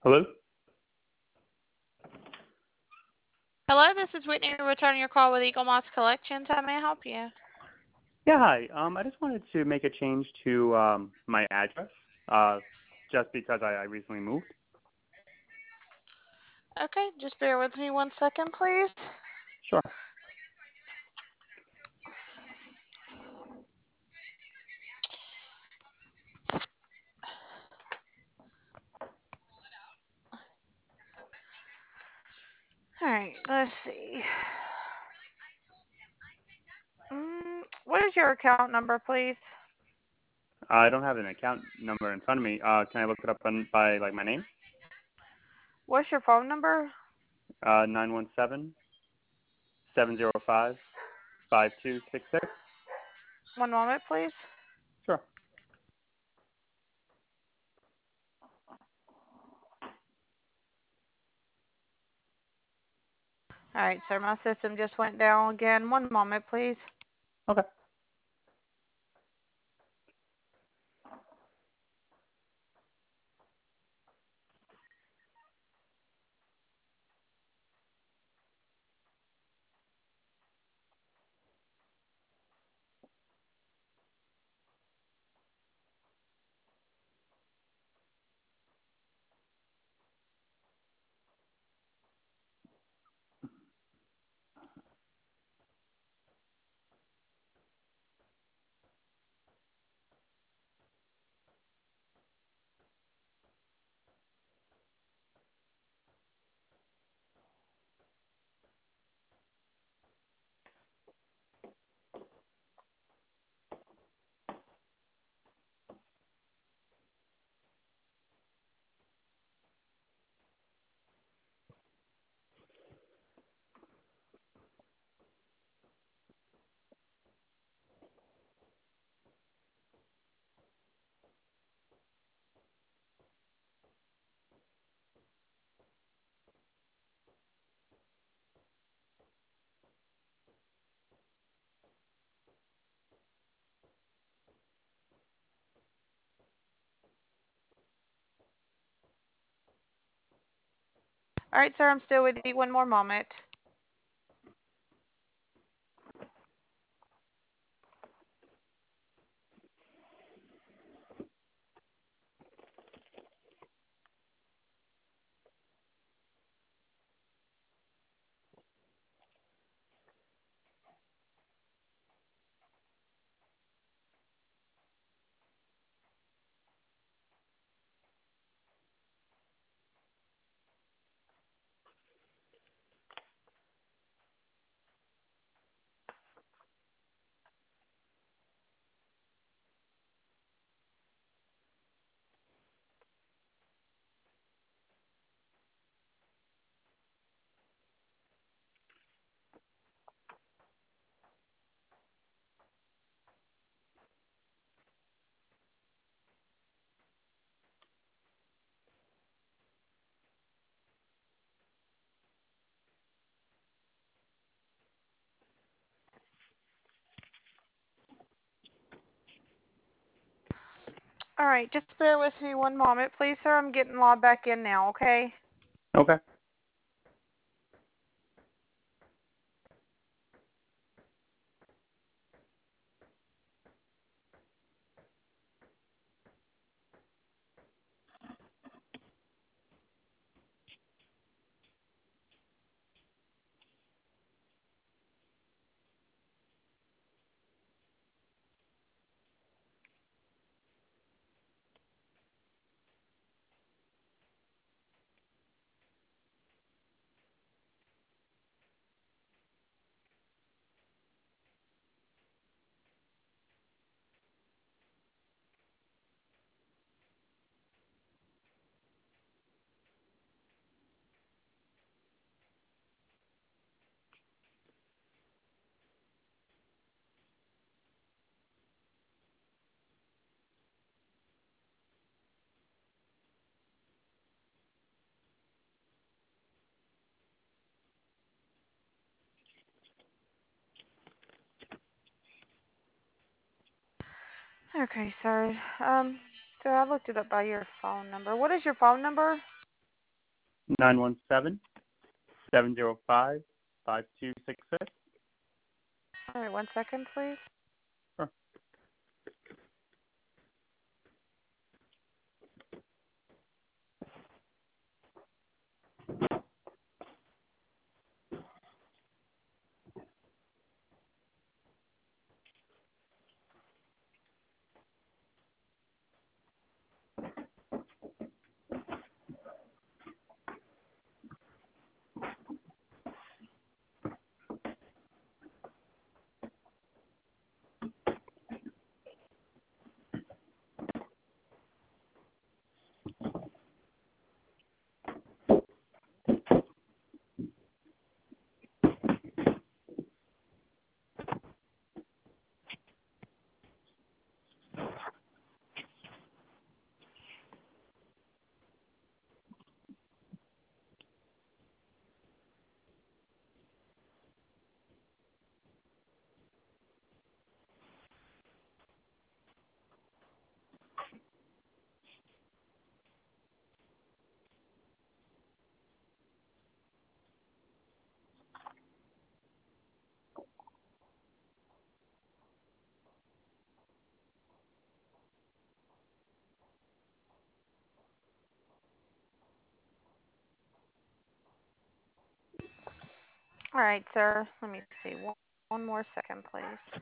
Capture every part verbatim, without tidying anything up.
Hello? Hello, this is Whitney returning your call with Eagle Moss Collections. How may I help you? Yeah, hi. Um, I just wanted to make a change to um, my address, uh, just because I, I recently moved. Okay, just bear with me one second, please. Sure. Alright, let's see. Mm, what is your account number, please? I don't have an account number in front of me. Uh, can I look it up on, by like my name? What's your phone number? Uh, nine one seven, seven zero five, five two six six. One moment, please. Sure. Alright, sir, my system just went down again. One moment, please. Okay. Alright, sir, I'm still with you. One more moment. Alright, just bear with me one moment, please, sir. I'm getting logged back in now, okay? Okay. Okay, sir. Um, sir, I looked it up by your phone number. What is your phone number? nine one seven, seven zero five, five two six six. All right, one second, please. Sure. All right, sir. Let me see. One, one more second, please.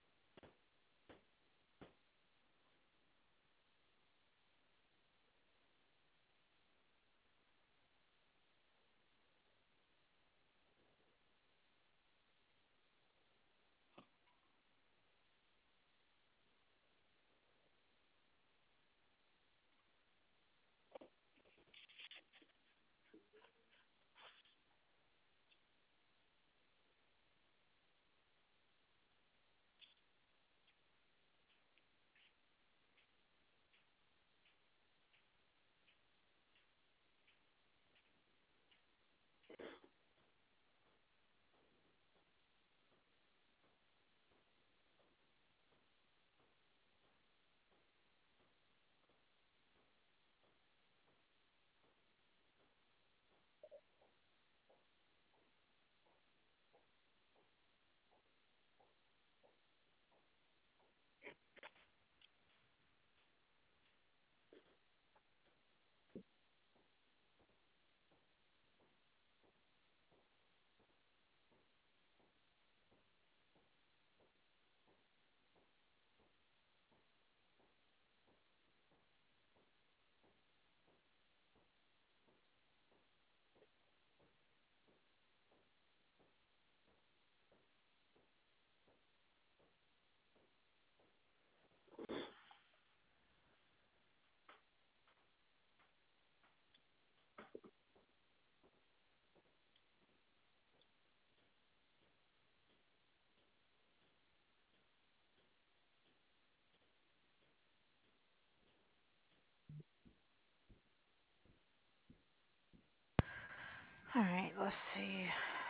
All right, let's see.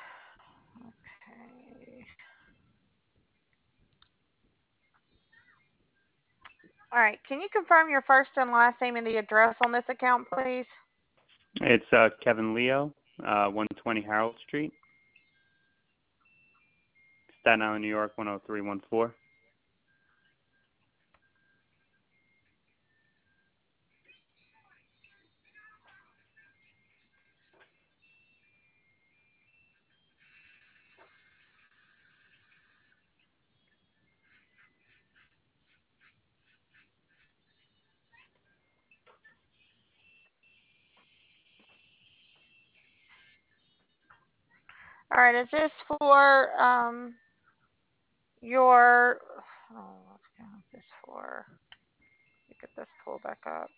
Okay. All right, can you confirm your first and last name and the address on this account, please? It's uh, Kevin Leo, uh, one twenty Harold Street, Staten Island, New York, one oh three one four. All right, is this for um your? Oh, what account is this for? Let me get this pulled back up.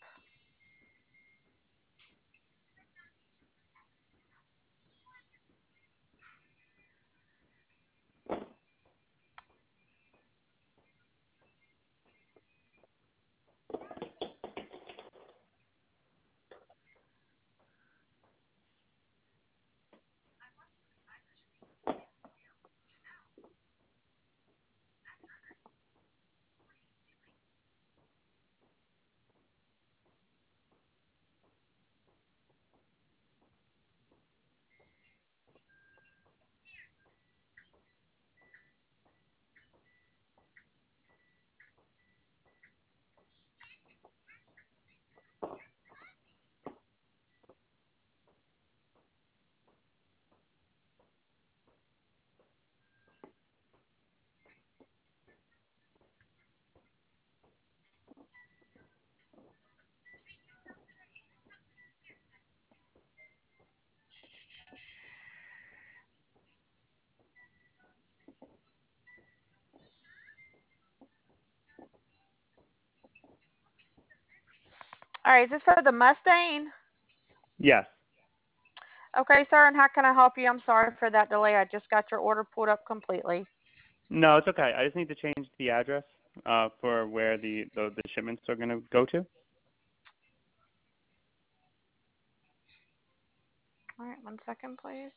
All right, is this for the Mustang? Yes. Okay, sir, and how can I help you? I'm sorry for that delay. I just got your order pulled up completely. No, it's okay. I just need to change the address uh, for where the, the, the shipments are going to go to. All right, one second, please.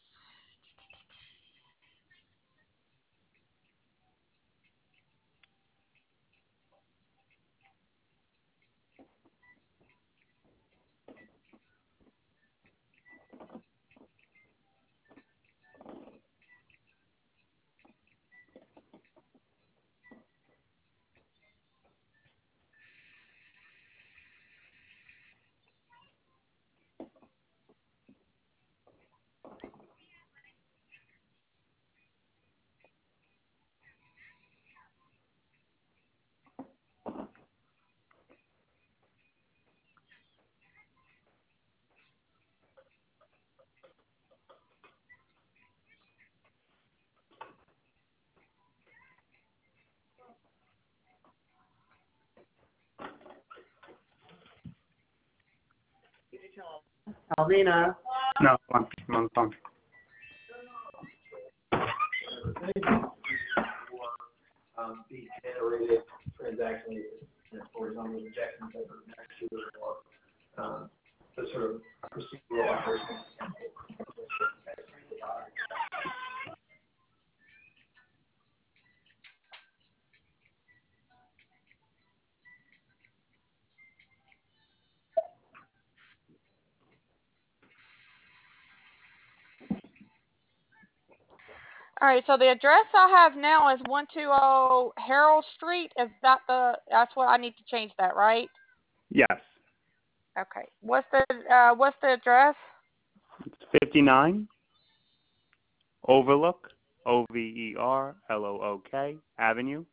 Alvina. No, I'm I'm on the phone. Um, the generated transaction is horizontal injection type of next or um, the sort of procedural operation. All right, so the address I have now is one two zero Harold Street. Is that the? That's what I need to change that, right? Yes. Okay. What's the uh, what's the address? It's fifty-nine Overlook, O V E R L O O K Avenue.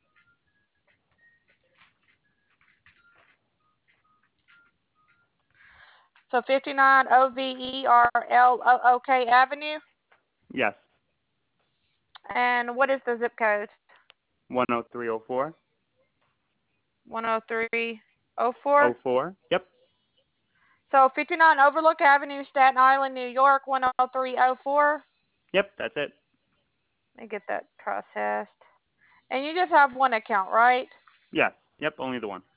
So fifty-nine O V E R L O O K Avenue. Yes. And what is the zip code? one oh three oh four. one oh three oh four. oh four. Yep. So fifty-nine Overlook Avenue, Staten Island, New York, one oh three oh four. Yep, that's it. Let me get that processed. And you just have one account, right? Yes. Yep, only the one.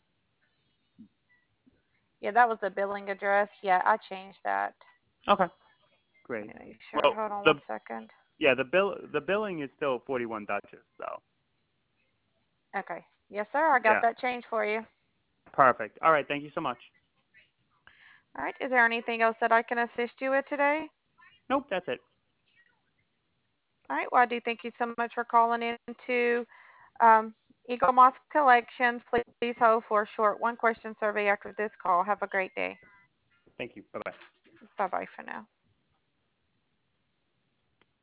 Yeah, that was the billing address. Yeah, I changed that. Okay. Great. Let me make sure. Well, Hold on the one second. yeah, the bill the billing is still forty-one Duchess, though. Okay. Yes, sir. I got Yeah. that changed for you. Perfect. All right, thank you so much. All right. Is there anything else that I can assist you with today? Nope, that's it. All right. Well, I do thank you so much for calling in to um, Eagle Moss Collections. Please, please hold for a short one question survey after this call. Have a great day. Thank you. Bye-bye. Bye bye for now.